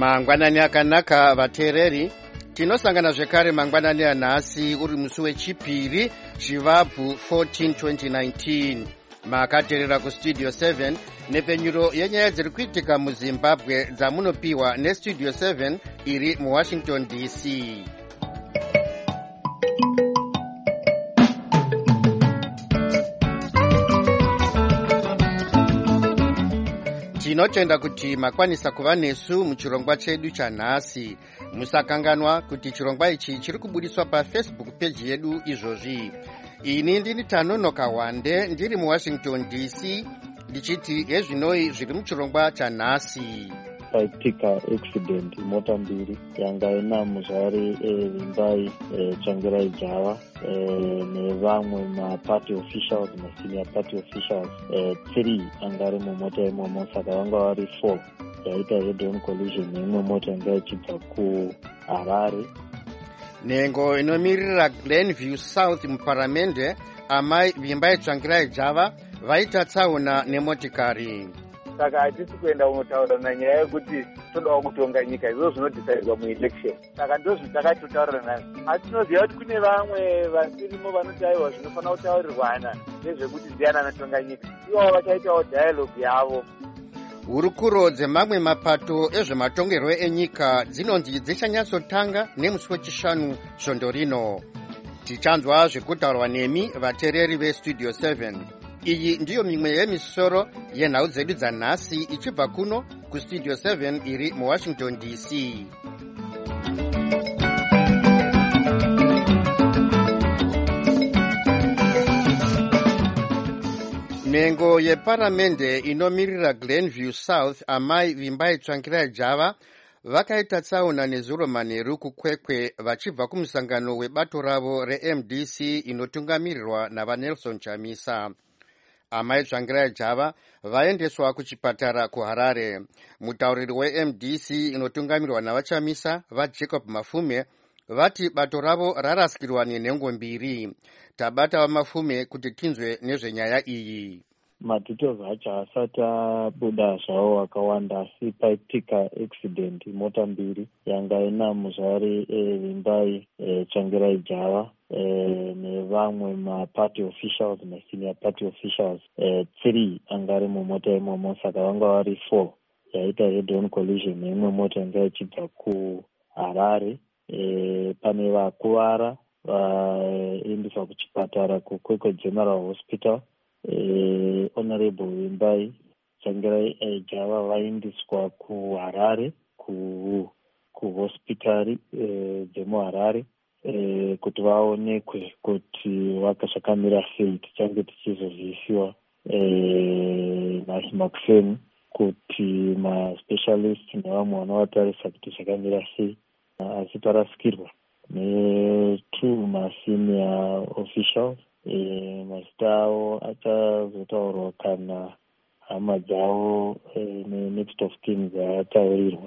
Mangwanani akanaka vateereri, tinosangana zvekare mangwanani anhasi uri musi wechipiri Chivabvu 14 2019. Makateerera kustudio 7 nepenyuro yenyaya dziri kuitika muZimbabwe dzamunopiwa nestudio 7 iri muWashington DC. Tinotenda kuti makwanisa kuva nesu muchirongwa chedu chanhasi. Musakanganwa kuti chirongwa ichi chiri kubudiswa paFacebook page yedu izvozvi. Ini ndini Tanonoka Wande ndiri muWashington DC ndichiti hezvinoi zviri muchirongwa chanhasi. Paitika accident mota mbiri yanga ina muzvari Vimbai Tsvangirai Java nevamwe maparty officials masenior party officials 3 angari mumota imomo, saka vanga vari 4. yaita head-on collision neimwe mota yanga ichibva kuHarare. Nhengo inomirira Glenview South muparamende amai Vimbai Tsvangirai Java vaita tsaona nemotikari. Saka hatisi kuenda kunotaura nanyaya yekuti todawo kutonga nyika, izvo zvinodhisaidwa muelection. Saka ndozvo takatotaura nazo. Hatinoziva kuti kune vamwe vasirimo vanoti aiwa zvinofanira kutaurirwana nezvekuti ndiani anotonga nyika. Ivo vachaitawo dialogue yavo. Hurukuro dzemamwe mapato ezvematongerwo enyika dzinonzi dzichanyatsotanga nemusi wechishanu svondo rino. Tichanzwa zvekutaurwa nemi vateereri vestudio 7. Iyi ndiyo mimwe yemisoro yenhau dzedu dzanhasi ichibva kuno kustudio 7 iri muWashington DC. Nhengo yeparamende inomirira Glenview South amai Vimbai Tsvangirai Java vakaita tsaona nezuro manheru kukwekwe vachibva kumusangano webato ravo reMDC inotungamirirwa navaNelson Chamisa. Amai Tsvangirai Java vaendeswa kuchipatara kuHarare. Mutauriri weMDC inotungamirirwa navaChamisa vaJacob Mafume vati bato ravo rarasikirwa nenhengo mbiri. Tabata vaMafume kuti tinzwe nezvenyaya iyi. Madetails acho asati abuda zvawo akawanda, asi paitika accident mota mbiri yanga ina muzvari Vimbai Tsvangirai Java nevamwe maparty officials masenior party officials 3 angari mumota imomo, saka vanga vari 4. yaita head-on collision neimwe mota yanga ichibva kuHarare. Pane vakuvara vaendeswa kuchipatara kuKwekwe General Hospital. Honorable Vimbai Tsvangirai Java vaendeswa kuHarare kuhospitari dzemuHarare kuti vaonekwe kuti vakashakamira sei. Tichange tichizozivisiwa nhasi makufeni kuti maspecialist nevamwe vanovatarisa kuti zvakamira sei. Asi parasikirwa ne2 masenior officials. Mazita avo achazotaurwa kana hama dzavo next of kin dzataurirwa.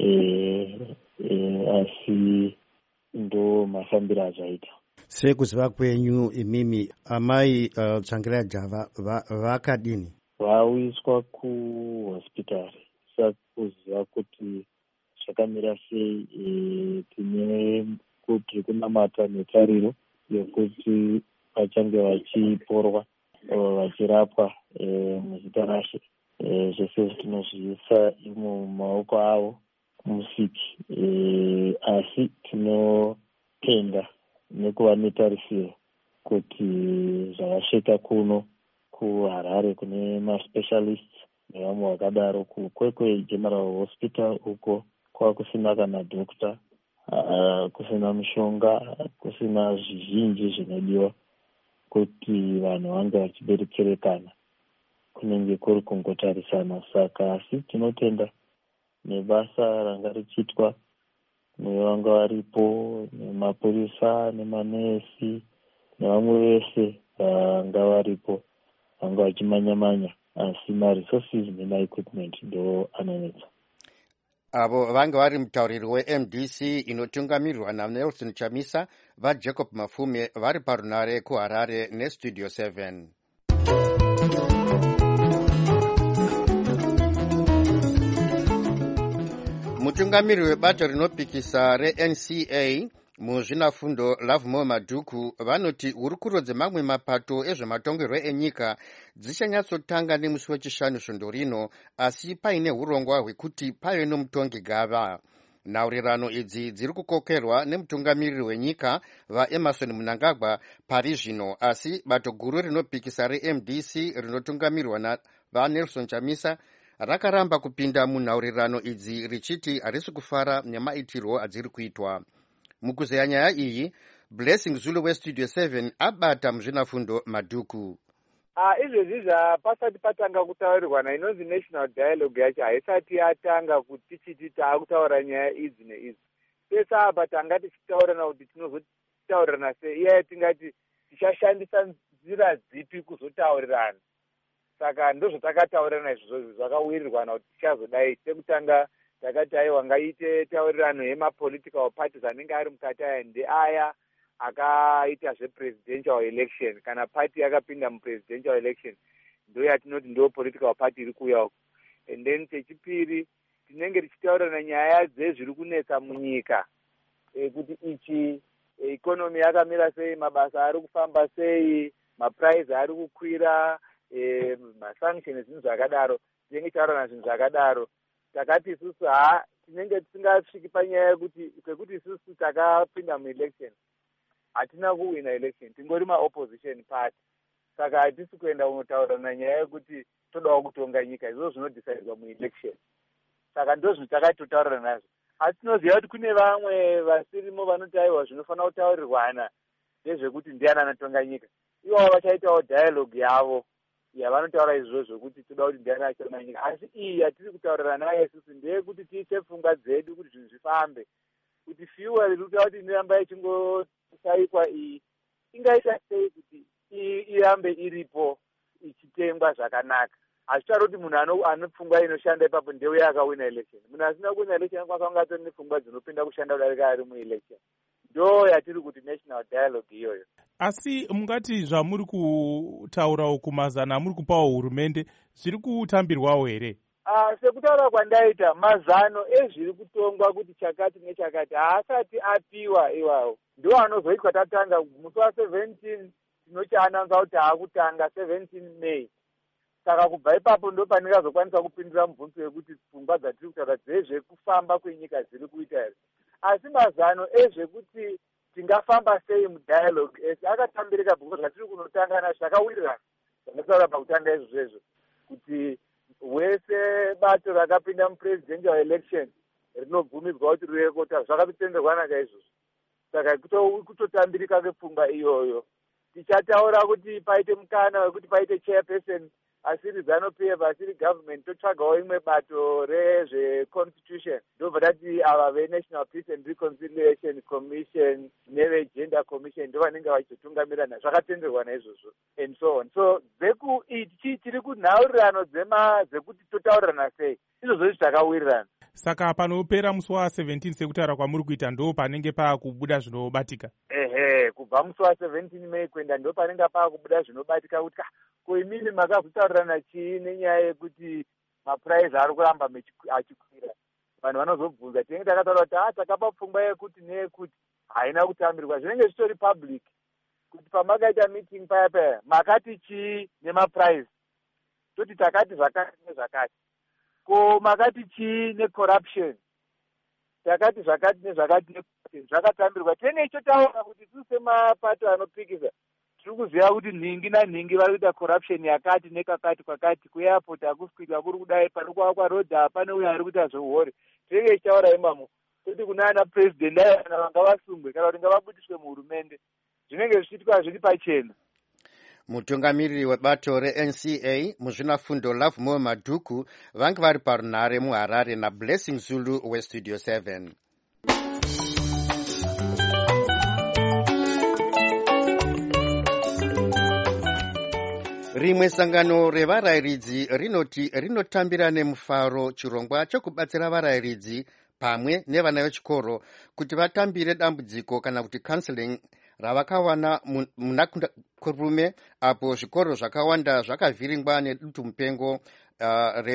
Asi ndo mafambiro azvaita. Sekuziva kwenyu imimi amai Tsvangirai Java vakadini? Vauyiswa kuhospitari. Saka kuziva kuti zvakamira sei, tiri kunamata netariro yekuti vachange vachiporwa vachirapwa muzita raShe. Zvese tinozviisa mumaoko avo musiki, asi tinotenda nekuva netarisiro kuti zvavasvika kuno kuHarare kune maspecialists nevamwe vakadaro. kuKwekwe General Hospital uko kwakusina kana dhokta, kusina mishonga, kusina zvizhinji zvinodiwa kuti vanhu vange vachiberekerekana, kunenge kuri kungotarisana. Saka asi tinotenda nebasa ranga richiitwa nevanga varipo, nemapurisa nemanesi nevamwe vese vanga varipo, vanga vachimanya-manya, asi maresources nemaequipment ndo anonetsa. Avo vanga vari mutauriri weMDC inotungamirirwa naNelson Chamisa vaJacob Mafume vari parunare kuHarare nestudio 7. Mutungamiri webato rinopikisa reNCA muzvinafundo Lovemore Madhuku vanoti hurukuro dzemamwe mapato ezvematongerwo enyika dzichanyatsotanga nemusi wechishanu svondo rino, asi paine urongwa hwekuti pave nomutongi gava. Nhaurirano idzi dziri kukokerwa nemutungamiriri wenyika vaEmerson Mnangagwa pari zvino, asi bato guru rinopikisa reMDC rinotungamirwa vaNelson Chamisa rakaramba kupinda munhaurirano idzi richiti harisi kufara nemaitirwo adziri kuitwa. Mukuzeya nyaya iyi, Blessing Zulu weStudio 7 abata muzvinafundo Madhuku. Izvezvi zvapasati patanga kutaurirwana inonzi national dialogue yacho haisati yatanga kuti tichiti taakutaura nyaya idzi neidzi. Pese apa tanga tichitaurana kuti tinozotaurirana sei, iye tingati tichashandisa nzira dzipi kuzotaurirana. Saka ndozvatakataurirana izvozvo zvakawirirwana kuti tichazodai. Sekutanga takati aiwa ngaite taurirano yemapolitical parties anenge ari mukati aya ndeaya akaita zvepresidential election, kana party yakapinda mupresidential election ndo yatinoti ndo political party iri kuuya uko. And then chechipiri tinenge tichitaurirana nyaya dzezviri kunetsa munyika, kuti ichi economy yakamira sei, mabasa ari kufamba sei, maprice ari kukwira, masanctions zvinhu zvakadaro. Tinenge tichitaurirana zvinhu zvakadaro. Takati isusu tinenge tisingasviki panyaya yekuti kwekuti isusu takapinda muelection hatina kuwina election, tingori maopposition party. Saka hatisi kuenda kunotaurirana nyaya yekuti todawo kutonga nyika, izvo zvinodhisaidwa muelection. Saka ndozvo takatotaurirana nazvo. Asi tinoziva kuti kune vamwe vasirimo vanoti aiwa zvinofanira kutaurirwana ndezvekuti ndiani anotonga nyika. Ivo vachaitawo dialogue yavo yavanotaura izvozvo kuti toda kuti ndiani achatonga nyika. Asi iyi yatiri kutaurira nayo isusu ndeyekuti tiise pfungwa dzedu kuti zvinhu zvifambe, kuti fuel iri kutaura kuti inoramba ichingosaikwa iyi ingaita sei kuti irambe iripo ichitengwa zvakanaka. Hazvitauri kuti munhu ane pfungwa inoshanda ipapo ndeuye akawina election. Munhu asina kuwina election akwanisa kunge atori nepfungwa dzinopinda kushanda kudarika ari muelection. Ndo yatiri kuti national dialogue iyoyo. Asi mungati zvamuri kutaurawo kumazana muri kupawo hurumende zviri kutambirwawo here? Sekutaura kwandaita, mazano ezviri kutongwa kuti chakati nechakati haasati apiwa iwawo. Ndo anozoitwa tatanga musi wa17 tinochiananza kuti haakutanga 17 May. Saka kubva ipapo ndo paningazokwanisa kupindura mubvunzo wekuti pfungwa dzatiri kutaura dzezvekufamba kwenyika dziri kuita here. Asi mazano ezvekuti tingafamba sei mudialogue esi akatambirika bhuku zvatiri kunotanga nazvo zvakawirirana. Zvakataura pakutanga izvozvo kuti wese bato rakapinda mupresidential election rinobvumidzwa kuti rirekota zvakatotenderwana kaizvozvo. Saka kutotambirika kwepfungwa iyoyo. Tichataura kuti paite mukana wekuti paite chairperson asiri ZANU-PF asiri government, totsvagawo imwe bato rezveconstitution ndobva tati ava veNational Peace and Reconciliation Commission neveGender Commission ndo vanenge vachizotungamirana. Zvakatenderwa naizvozvo and so on. So dzeku ichi tiri kunhaurirano dzekuti totaurirana sei, izvozvo zvakawirirana. Saka panopera musi wa17 sekutaura kwamuri kuita ndo panenge paakubuda zvinobatika. Kubva musi wa17 May kuenda ndo panenge paakubuda zvinobatika kuti koimini makazotaurirana chii nenyaya yekuti maprice ari kuramba achikwira. Vanhu vanozobvunza tinenge takataura kuti takapa pfungwa yekuti neyekuti haina kutambirwa. Zvinenge zvitori public kuti pamakaita meeting paya makati chii nemaprice, toti takati zvakati nezvakati. Ko makati chii necorruption, takati zvakati nezvakati zvakatambirwa. Tinenge ichotaura kuti isusu semapato anopikisa tiri kuziva kuti nhingi nanhingi vari kuita corruption yakati nekakati kwakati. Kuairport hakusi kuitwa kuri kudai, pari kuakwa road hapana uyo ari kuita zveuhori. Tinenge ichitaura imamo kuti kunana president aya kana vanga vasungwe kana kuti ngavabudiswe muhurumende, zvinenge zvichiitwa zviri pachena. Mutungamiriri webato reNCA muzvinafundo Lovemore Madhuku vange vari parunhare muHarare naBlessing Zulu weStudio 7. Rimwe sangano revarayiridzi rinoti rinotambira nemufaro chirongwa chokubatsira varayiridzi pamwe nevana vechikoro kuti vatambire dambudziko kana kuti counseling ravakawana munakurume apo zvikoro zvakawanda zvakavhiringwa nedutu mupengo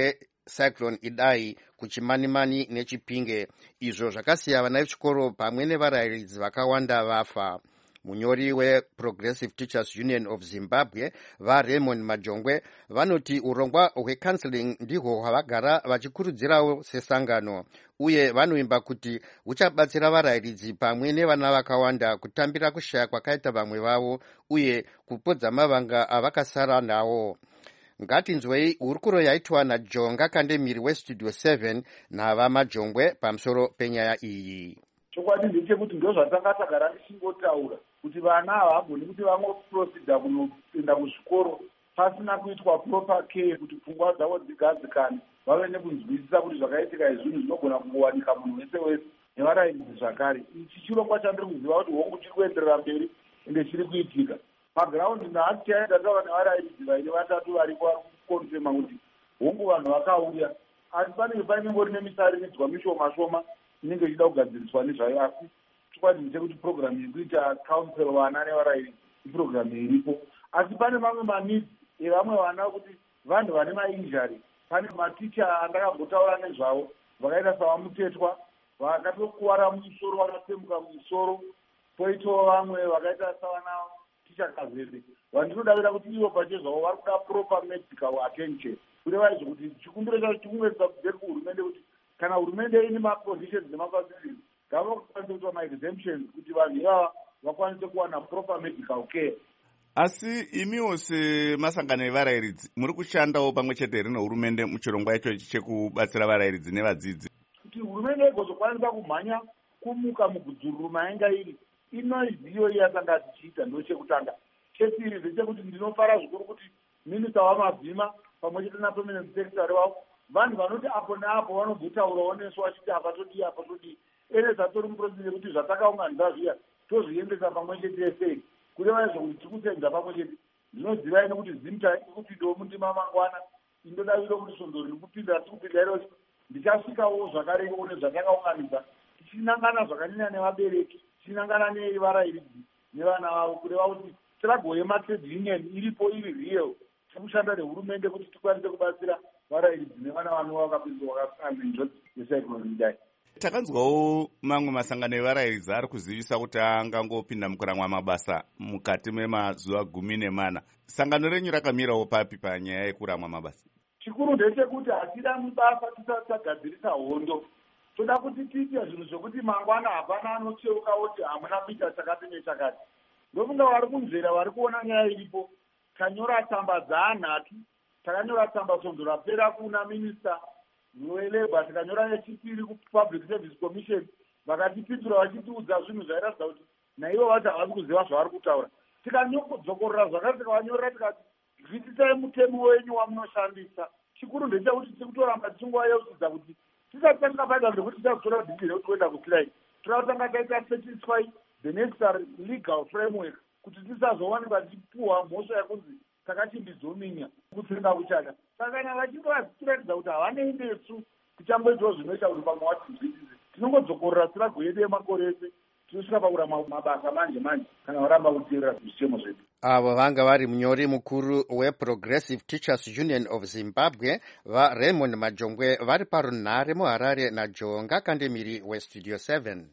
cyclone Idai kuchimanimani neChipinge, izvo zvakasiya vana vechikoro pamwe nevarairidzi vakawanda vafa. Munyori weProgressive Teachers Union of Zimbabwe vaRaymond Majongwe vanoti urongwa hwecounseling ndihwo hwavagara vachikurudzirawo sesangano, uye vanoimba kuti huchabatsira varairidzi pamwe nevana vakawanda kutambira kushaya kwakaita vamwe vavo uye kupodza mavanga avakasara nawo. Ngatinzwei hurukuro yaitwa naJonga Kandemiri weStudio 7 nava Majongwe pamusoro penyaya iyi. Chokwadi ndechekuti ndo zvatakagara tichingotaura kuti vana havagoni kuti vangoprosida kunoenda kuzvikoro pasina kuitwa proper care kuti pfungwa dzavo dzigadzikane, vave nekunzwisisa kuti zvakaitika izvinhu zvinogona kungowanika munhu wese wese nevarairidzi zvakare. Ichi chirongwa chandiri kuziva kuti hongu chiri kuenderera mberi ende chiri kuitika. Magiraundi nhasi chaenda tava nevarairidzi vaine vatatu vari kukonfema kuti hongu vanhu vakauya, asi panenge painengori nemisariridzwa mishoma shoma inenge ichida kugadziriswa nezvayo, asi chikwadi chekuti programu yekuita council vana nevarairidzi iprogramu iripo, asi pane mamwe manidzi evamwe vana kuti vanhu vane mainjari. Pane maticha andakambotaura nezvavo vakaita savamutetwa vakatokuwara musoro, vakatsemuka musoro, poitawo vamwe vakaita savana ticha Kazebe vandinodavira kuti ivo pachezvavo vari kuda proper medical attention, kureva izvo kuti chikumbiro chacho chikungoedza kubveri kuhurumende kuti kana hurumende ine maconditions nemafacilities ngavakwanise kuita maexemptions kuti vanhu ivava vakwanise kuwana proper medical care. Asi imiwo semasangano evarairidzi muri kushandawo pamwe chete here nehurumende muchirongwa ichochi chekubatsira varairidzi nevadzidzi kuti hurumende igozokwanisa kumhanya kumuka mugudzuruma yange iri inoiziyo iyatanga tichiita ndochekutanga. Chechiri ndechekuti ndinofara zvikuru kuti minista wamabvima pamwe chete napermanent secretary wavo vanhu vanoti apo neapo vanobvutaurawo nesu vachiti apa todii apa todii, ene zvatori muprocess yekuti zvatakaunganidza zviya tozviendesa pamwe chete esei, kureva izvo kuti tiri kusenza pamwe chete. Ndinoziva ine kuti zimta ikupindawo mundima mangwana, indodaviro kuti svondo riri kupinda tiri kupinda iro ndichasvikawo zvakarewo nezvatakaunganidza tichinangana zvakanyanya nevabereki, tichinangana nevarairidzi nevana vavo, kureva kuti struggle yematrade union iripo iri real, tikushanda nehurumende kuti tikwanise kubatsira varairidzi nevana vanova vakapinzwa vakasangana nenjodzi yecyclone Idai. Takanzwawo mamwe masangano evarairidzi ari kuzivisa kuti angangopinda mukuramwa mabasa mukati memazuva 14. Sangano renyu rakamirawo papi panyaya yekuramwa mabasa? Chikuru ndechekuti hatida mubasa tisati tagadzirisa hondo. Toda kuti tiite zvinhu zvokuti mangwana hapana anocheuka kuti hamuna kuita chakati nechakati. Ndofunga vari kunzvera vari kuona nyaya iripo. Tanyora tsamba dzaanhatu, takanyora tsamba svondo rapera kuna minista welebha, tikanyora yechipiri kupublic service commission, vakatipindura vachitiudza zvinhu zvairatidza kuti naivo vati havasi kuziva zvavari kutaura. Tikanyodzokorora zvakati tikavanyorera tikati bvisisai mutemo wenyu wamunoshandisa. Chikuru ndechekuti tiri kutoramba tichingovayeukidza kuti tisati tangapata ndekuti tichakutora dhigi rekuti kuenda kuslide, toda kutanga taita satisfy the necessary legal framework kuti tisazowanikwa tichipuhwa mhosva yekunzi takachimbizominya kutsenga kuchada. Saka kana vachitiratidza kuti havanei nesu tichamboitawo zvinoita kuti pamwe watinzwisise, tinongodzokorora struggle yedu yemakore ese tinosvika pakuramba mabasa manje kana varamba kuteerera zvichemo zvedu. Avo vanga vari munyori mukuru weProgressive Teachers Union of Zimbabwe vaRaymond Majongwe vari parunhare muHarare naJonga Kandemiri weStudio 7.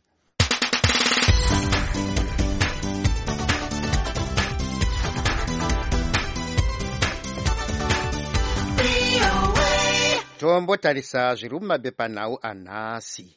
Tombotarisa zviri mumapepanhau anhasi.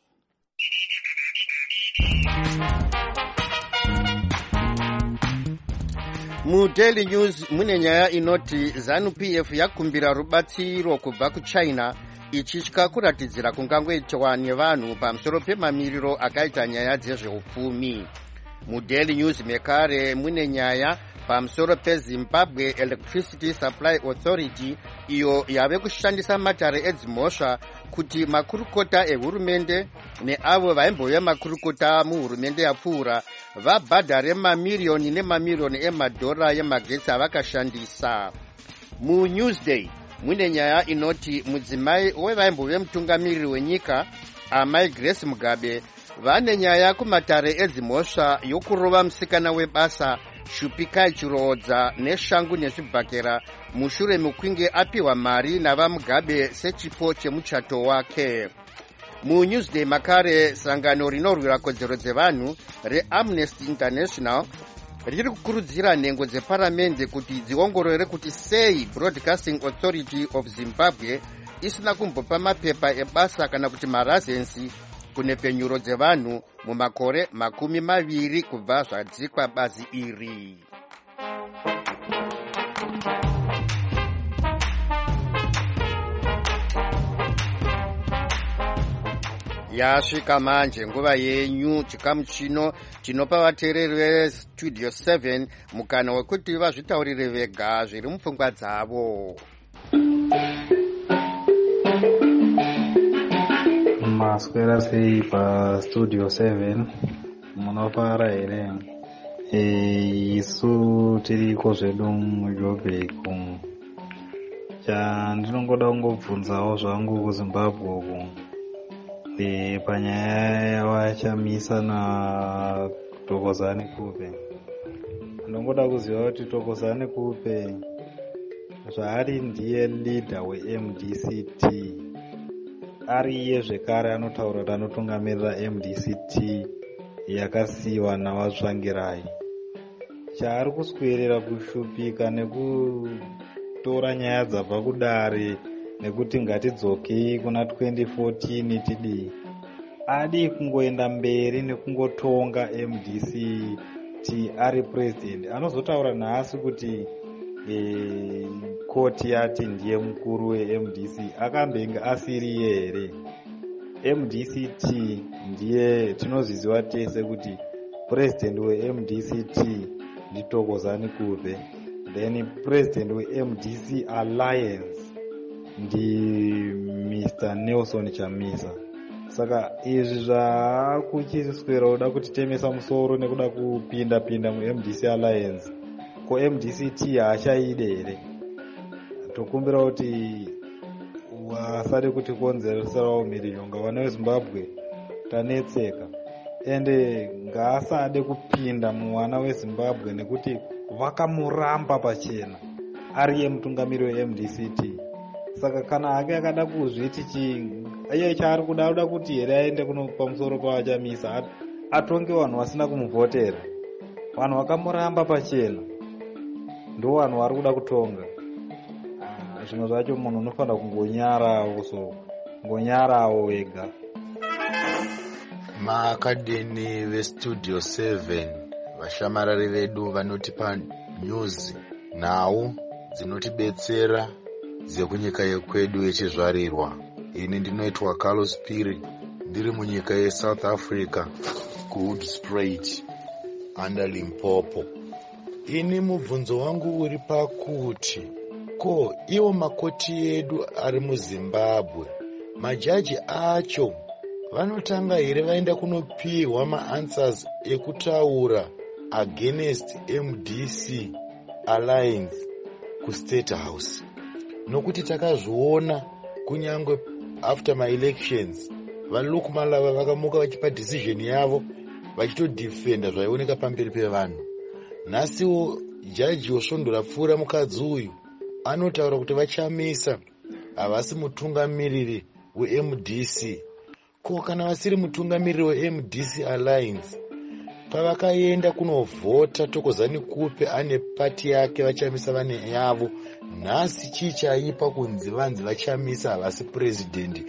MuDaily News mune nyaya inoti ZANU-PF yakumbira rubatsiro kubva kuChina ichitya kuratidzira kungangoitwa nevanhu pamusoro pemamiriro akaita nyaya dzezveupfumi. MuDaily News mekare mune nyaya pamusoro peZimbabwe Electricity Supply Authority iyo yave kushandisa matare edzimhosva kuti makurukota ehurumende neavo vaimbouya makurukota muhurumende yapfuura vabhadhare mamiriyoni nemamiriyoni emadhora yemagetsi avakashandisa. MuNewsday mune nyaya inoti mudzimai wevaimbouya mutungamiriri wenyika amai Grace Mugabe vane nyaya kumatare edzimhosva yokurova musikana webasa Shupikai Chirodza neshangu nezvibhakera mushure mekunge apiwa mari navamugabe sechipo chemuchato wake. MuNewsday makare sangano rinorwira kodzero dzevanhu reAmnesty International riri kukurudzira nhengo dzeparamende kuti dziongorore kuti sei Broadcasting Authority of Zimbabwe isina kumbopa mapepa ebasa kana kuti marazensi kunepfenyuro dzevanhu mumakore 20 kubva zvadzikwa bazi iri. Yasvika manje nguva yenyu chikamu chino chinopa vateereri veStudio 7 mukana wekuti vazvitaurire vega zviri mupfungwa dzavo. Maswera sei paStudio 7 munofara here? Isu tiriko zvedu muJoburg umu. Chandinongoda kungobvunzawo zvangu kuZimbabwe uku panyaya yavachamisa naThokozani Kupe. Ndinongoda kuziva kuti Thokozani Kupe zvaari ndiye leader weMDCT, ari iye zvekare anotaura kuti anotungamirira MDCT yakasiyiwa navatsvangirai. Chaari kuswedera kushupika nekutora nyaya dzabva kudare nekuti ngatidzokei kuna 2014 tidii. Adi kungoenda mberi nekungotonga MDCT ari president. Anozotaura nhasi kuti koti yati ndiye mukuru weMDC, akambenge asiri here? MDCT ndiye tinozviziva tese kuti president weMDCT ndiThokozani Kupe, then president weMDC Alliance ndi Mr. Nelson Chamisa. Saka izvi zvakuchiswera kuda kutitemesa musoro nekuda kupinda muMDC Alliance, ko MDCT haachaide here? Tokumbira kuti wasade kuti konzereserawo mhirizhonga vana veZimbabwe tanetseka, ende ngaasade kupinda muvana veZimbabwe nekuti vakamuramba pachena ari ye mutungamiri weMDCT. Saka kana hake akada kuzviti iye chaari kuda kuti here aende kuno pamusoro pavachamisa atonge vanhu vasina kumuvhotera. Vanhu vakamuramba pachena ndo vanhu vari kuda kutonga. Zvimwe zvacho munhu unofanira kungonyarawo wega. Maakadheni veStudio 7, vashamarari vedu vanotipa news nhau dzinotibetsera dzekunyika yekwedu yechizvarirwa. Ini ndinoitwa Carlos Piri, ndiri munyika yeSouth Africa, kuHoedspruit under Limpopo. Ini mubvunzo wangu uri pakuti ko iwo makoti edu ari muZimbabwe, majaji acho vanotanga here vaenda kunopiwa maanswers ekutaura against MDC Alliance kuState House? Nokuti takazviona kunyangwe after my elections vaLukmalava vakamuka vachipa decision yavo vachitodefenda zvaioneka pamberi pevanhu. Nhasiwo jaji wosvondora pfuura mukadzi uyu anotaura kuti vachamisa havasi mutungamiriri weMDC. Ko kana vasiri mutungamiriri weMDC Alliance, pavakaenda kunovhota Thokozani Kupe ane pati yake vachamisa vane yavo, nhasi chii chaipa kunzi vanzi vachamisa havasi president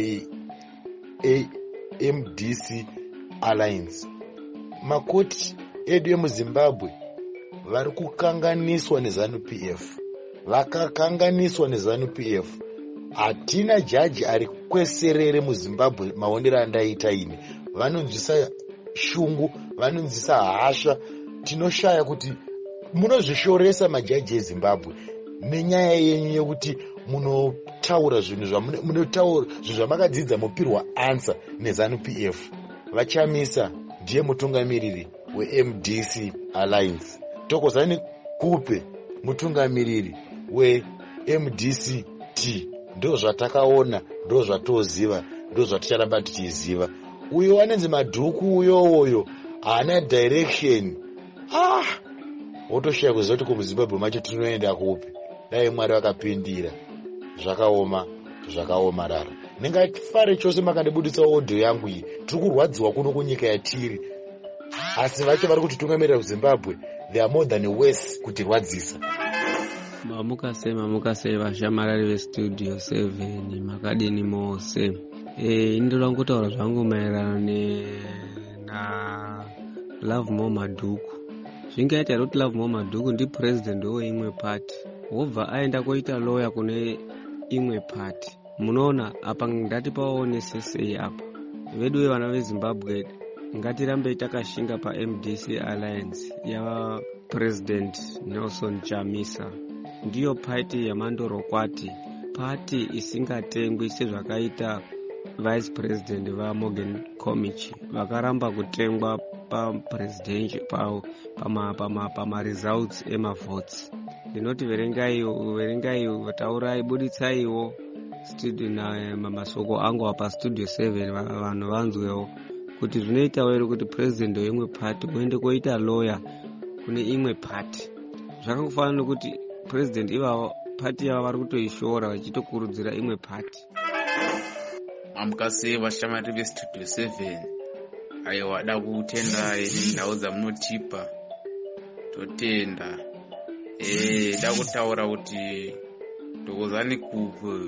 weMDC Alliance? Makoti edu emuZimbabwe vari kukanganiswa neZANU-PF, vakakanganiswa neZANU-PF. Hatina jaji ari kweserere muZimbabwe maonero andaita ini. Vanonzwisa shungu, vanonzwisa hasha. Tinoshaya kuti munozvishoresa majaji eZimbabwe nenyaya yenyu yekuti munotaura zvinhu zvamakadzidza mupirwa answer neZANU-PF. Vachamisa ndiye mutungamiriri weMDC Alliance. Thokozani Kupe mutungamiriri weMDCT. Ndo zvatakaona, ndo zvatoziva, ndo zvaticharamba tichiziva. Uyo anenzi madhuku uyo haana direction. wotoshaya kuziva kuti kumuzimbabwe macho tinoenda kupi. Dai Mwari vakapindira zvakaomarara. Ndingafare chose makandibudisa odho yangu iyi. Tiri kurwadziwa kuno kunyika yatiri. Asi vacho vari kutitungamirira kuZimbabwe, they are more than worse kutirwadzisa. Mamukasei vashamarari vestudio 7 makadini mose. Indoda kutaura zvangu maererano na Love More Madhuku. Zvingaita kuti Love More Madhuku ndi president weimwe party wobva aenda koita lawyer kune imwe party. Munoona apa ndati paonesesei apa vedu vana veZimbabwe ngatirambe takashinga pa MDC Alliance ya President Nelson Chamisa. Ndiyo party yamandorokwati, party isingatengwi sezvakaita Vice President vaMorgan Komichi vakaramba kutengwa papresidential pama results emavotes. Ndinoti verengai taurai buditsaiwo studio na masoko angu apa studio 7 vanhu vanzwewo kuti zvinoita wero kuti president weimwe party uende koita lawyer kune imwe party. Zvakangofanana nokuti president ivavo party yavo vari kutoishora vachitokurudzira imwe party. Mamukasei vashamari vestudio 7 aiwa da kutenda nhau dzamunotipa totenda. Da kutaura kuti Thokozani Kuku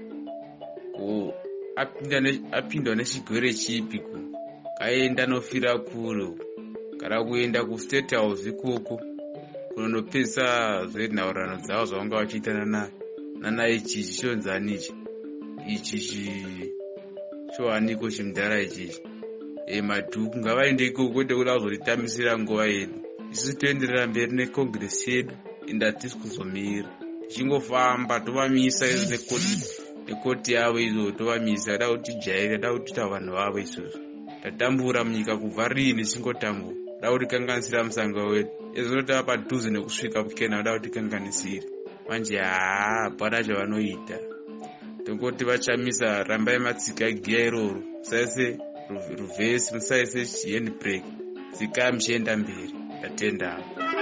apindwa nechigwere chipi kaenda nofira kuro kana kuenda kuState House ikoko kunonopesa zvenhaurirano dzavo zvavanga vachiita nana ichichi chionzanichi ichichi choaniko chimudhara ichichi. Madhuku ngavaende ikoko kwete kuti azotitamisira nguva yedu. Isusu toenderera mberi nekongresi yedu enda tisi kuzomira tichingofamba tovamisa nekoti yavo izo tovamisa da kuti jairi da kuti ta vanhu vavo isusu tatambura munyika kubva rini tichingotambura da kuti kanganisira musanga wedu ezvinotava padhuze nekusvika kukena da kuti kanganisire manje hapana chavanoita tongoti vachamisa rambai matsika egiya iroro musaise ruvhesi musaise handbrake tsikai muchienda mberi tatenda.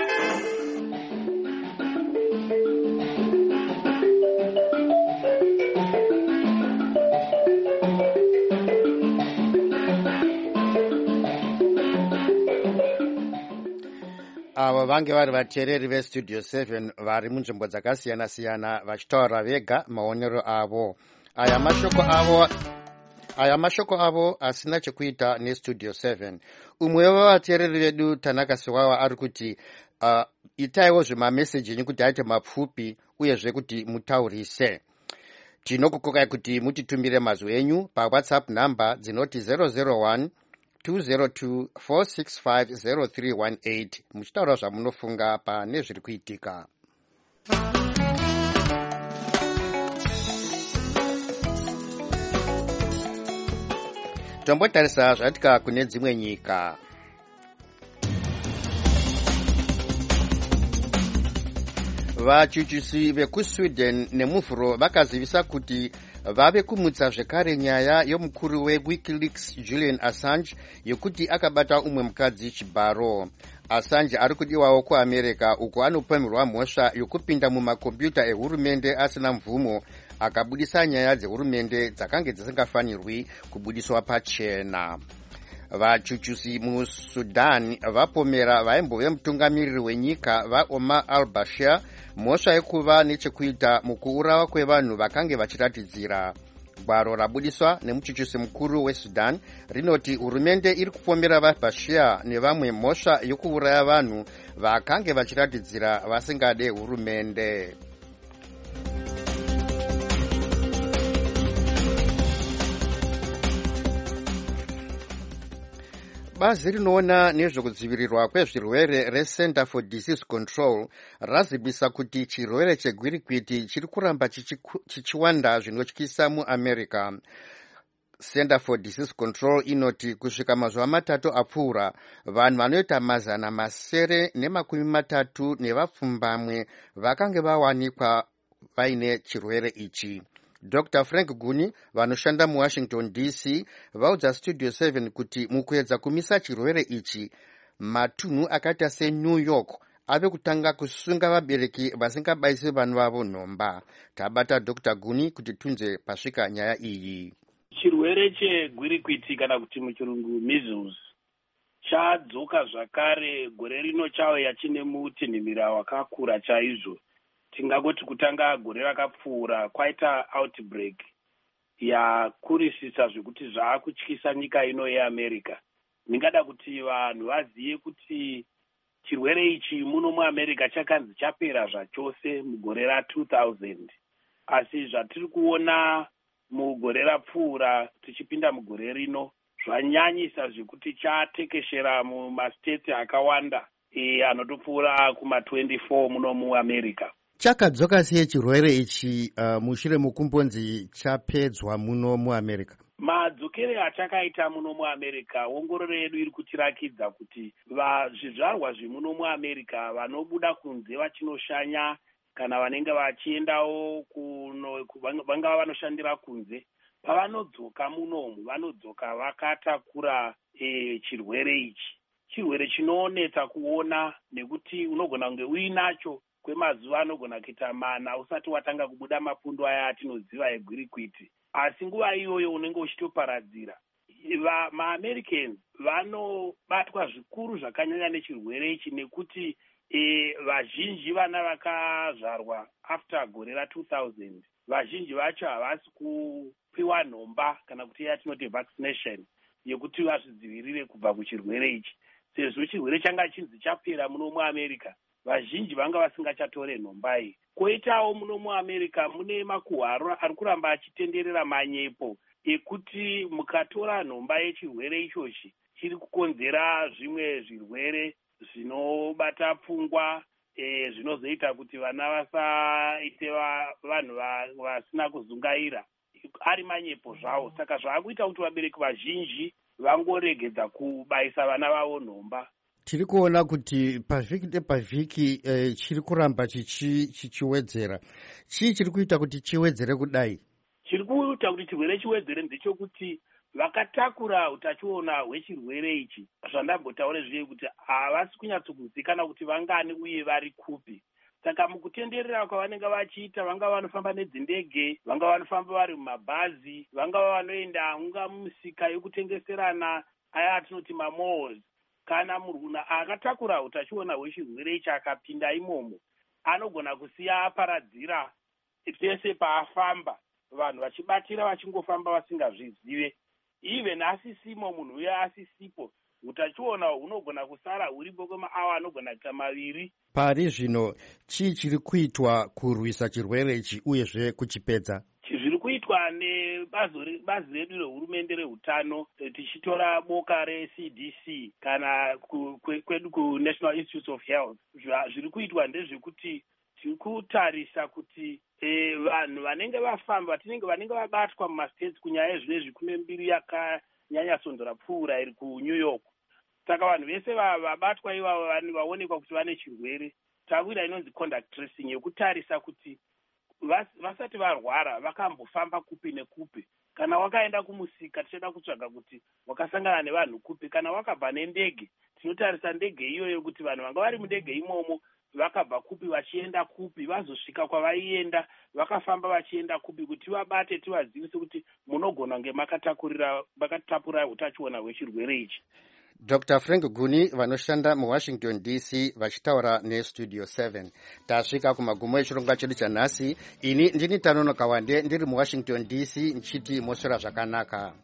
Avo vange vari vateereri vestudio 7 vari munzvimbo dzakasiyana-siyana vachitaura vega maonero avo. Aya mashoko avo asina chekuita nestudio 7. Umwe wavateereri vedu Tanaka Siwawa ari kuti itaiwo zvimameseji enyu kuti aite mapfupi uyezve kuti mutaurise. Tinokukokai kuti mutitumire mazwi enyu paWhatsApp namba dzinoti 001 202 465 0318 muchitaura zvamunofunga pane zviri kuitika. Tombotarisa zvatika kune dzimwe nyika. Vachuchisi vekuSweden nemuvhuro vakazivisa kuti vave kumutsa zvekare nyaya yomukuru weWikileaks Julian Assange yokuti akabata umwe mukadzi chibharo. Assange ari kudiwawo kuAmerica uko anopomerwa mhosva yokupinda mumakombiyuta ehurumende asina mvumo akabudisa nyaya dzehurumende dzakange dzisingafanirwi kubudiswa pachena. Vachuchusi muSudan vapomera vaimbove mutungamiriri wenyika vaOmar al-Bashir mhosva yekuva nechekuita mukuurawa kwevanhu vakange vachiratidzira. Gwaro rabudiswa nemuchuchusi mukuru weSudan rinoti hurumende iri kupomera vaBashir nevamwe mhosva yokuuraya vanhu vakange vachiratidzira vasingade hurumende. Bazi rinoona nezvekudzivirirwa kwezvirwere reCenter for Disease Control razivisa kuti chirwere chegwirikwiti chiri kuramba chichiwanda zvinotyisa muAmerica. Center for Disease Control inoti kusvika mazuva matatu apfuura vanhu vanoita 930 nevapfumbamwe vakange vawanikwa vaine chirwere ichi. Dr. Frank Guni vanoshanda muWashington DC vaudza Studio 7 kuti mukuedza kumisa chirwere ichi matunhu akaita seNew York ave kutanga kusunga vabereki vasingabayisi vanhu vavo nhomba. Tabata Dr. Guni kuti tunze pasvika nyaya iyi. Chirwere chegwirikwiti kana kuti muchirungu measles chadzoka zvakare gore rino chauya chine mutinhimira wakakura chaizvo. Tingangoti kutanga gore rakapfuura kwaita outbreak yakurisisa zvekuti zvaakutyisa nyika ino yeAmerica. Ndingada kuti vanhu vazive kuti chirwere ichi muno muAmerica chakanzi chapera zvachose mugore ra2000, asi zvatiri kuona mugore rapfuura tichipinda mugore rino zvanyanyisa zvekuti chatekeshera mumastate akawanda anotopfuura kuma24 muno muAmerica. Chakadzoka sei chirwere ichi mushure mukumbonzi chapedzwa muno muAmerica? Madzokere achakaita muno muAmerica, ongororo yedu iri kutirakidza kuti zvizvarwa zvemuno muAmerica vanobuda kunze vachinoshanya kana vanenge vachiendawo vangava vanoshandira kunze, pavanodzoka munomu vanodzoka vakatakura chirwere ichi. Chirwere chinoonetsa kuona nekuti unogona kunge uinacho kwemazuva anogona kuita 4 usati watanga kubuda mapundu aya atinoziva egwirikwiti, asi nguva iyoyo unenge uchitoparadzira. MaAmericans vanobatwa zvikuru zvakanyanya nechirwere ichi nekuti vazhinji vana vakazvarwa after gore ra2000 vazhinji vacho havasi kupiwa nhomba kana kuti yatinoti vaccination yekuti vazvidzivirire kubva kuchirwere ichi. Sezvo chirwere changa chinzi chapera muno muAmerica, vazhinji vanga vasingachatore nhomba iyi. Koitawo muno muAmerica mune makuhwaro ari kuramba achitenderera manyepo ekuti mukatora nhomba yechirwere ichochi chiri kukonzera zvimwe zvirwere zvinobata pfungwa, zvinozoita kuti vana vasaite vanhu vasina kuzungaira, ari manyepo zvawo. Saka zvaakuita kuti vabereki vazhinji vangoregedza kubayisa vana vavo nhomba. Tiri kuona kuti pavhiki nepavhiki chiri kuramba chichiwedzera. Chii chiri kuita kuti chiwedzere kudai? Chiri kuita kuti chirwere chiwedzere ndechekuti vakatakura utachiona hwechirwere ichi, zvandambotaura zviye kuti havasi kunyatsokuzikanwa kuti vangani uye vari kupi. Saka mukutenderera kwavanenge vachiita, vangava vanofamba nedzindege, vangava vanofamba vari mumabhazi, vangava vanoenda unga mumisika yekutengeserana aya atinoti mamalls, kana munhu akatakura utachiona hwechirwere ichi akapinda imomo, anogona kusiya aparadzira pese paafamba, vanhu vachibatira vachingofamba vasingazvizive. Even asisimo munhu uya asisipo, utachiona hunogona kusara huripo kwemaawa anogona kuita 2. Pari zvino chii chiri kuitwa kurwisa chirwere ichi uyezve kuchipedza? Zviri kuitwa nebazi redu rehurumende rehutano, tichitora boka reCDC kana kwedu kuNational Institutes of Health. Zviri kuitwa ndezvekuti tiri kutarisa kuti vanhu vanenge vafamba, vanenge vabatwa mumastates kunyaya zvinezvi kune mbiri yakanyanya sondora pfuura iri kuNew York. Saka vanhu vese vabatwa ivavo vaonekwa kuti vane chirwere, takuita inonzi contact tracing yekutarisa kuti vasati varwara vakambofamba kupi nekupi. Kana wakaenda kumusika tichida kutsvaga kuti wakasangana nevanhu kupi. Kana wakabva nendege tinotarisa ndege iyoyo kuti vanhu vanga vari mundege imomo vakabva kupi vachienda kupi, vazosvika kwavaienda vakafamba vachienda kupi, kuti vabate tivazivise kuti munogona kunge makatapura utachiona hwechirwere ichi. Dr. Frank Guni vanoshanda muWashington DC vachitaura neStudio 7. Tasvika kumagumo echirongwa chedu chanhasi. Ini ndini Tanono Kawande ndiri muWashington DC nchiti moswera zvakanaka.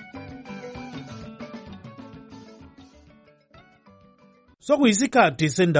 sokuyisikhathi